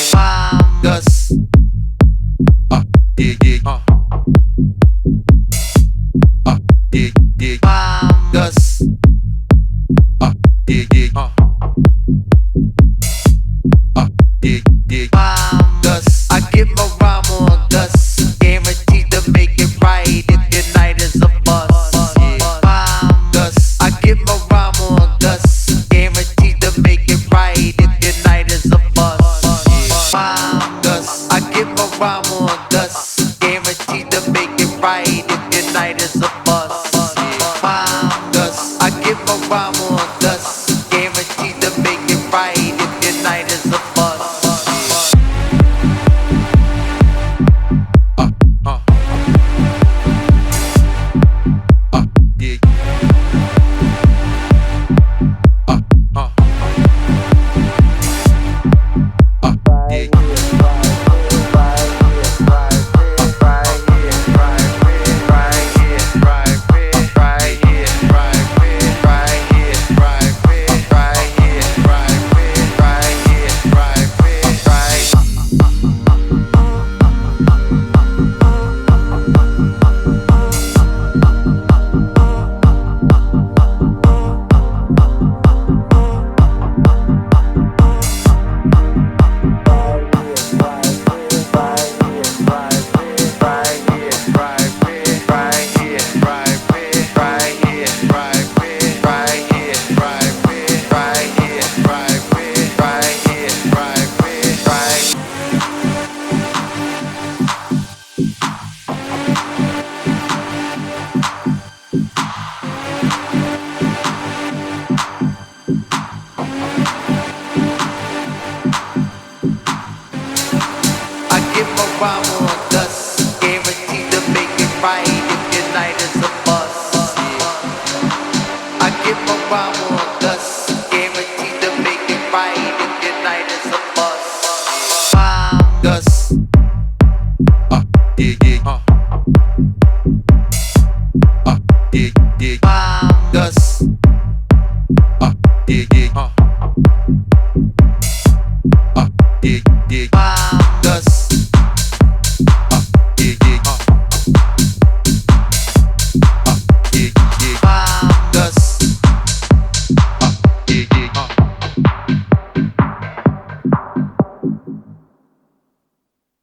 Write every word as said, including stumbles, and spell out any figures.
Gus. Uh, yeah, yeah. Uh, uh, yeah, yeah. Gus. Uh, yeah, yeah. Uh, uh, yeah, yeah. Gus. I give a rhyme on Gus. Guaranteed to make it right if your night is a bust. Yeah. Gus. I give a rhyme on Gus. Guaranteed to make it right if your night is a bust. Yeah. Gus. I give a rhyme on Gus. Guaranteed to make it right if your night is a bust. Yeah. Gus. I give a rhyme on Gus. Guaranteed to make it right if your night is a bust. Uh, uh. Uh, yeah. Uh, uh. Uh, yeah. I give a rhyme on Gus, guaranteed to make it right if your night is a bust. Yeah. I give a rhyme on Gus, guaranteed to make it right if your night is a bust. Yeah. Gus. Uh, yeah, yeah. Uh. Uh, yeah, yeah. Gus. Uh, yeah, yeah. Uh. Uh, yeah, yeah.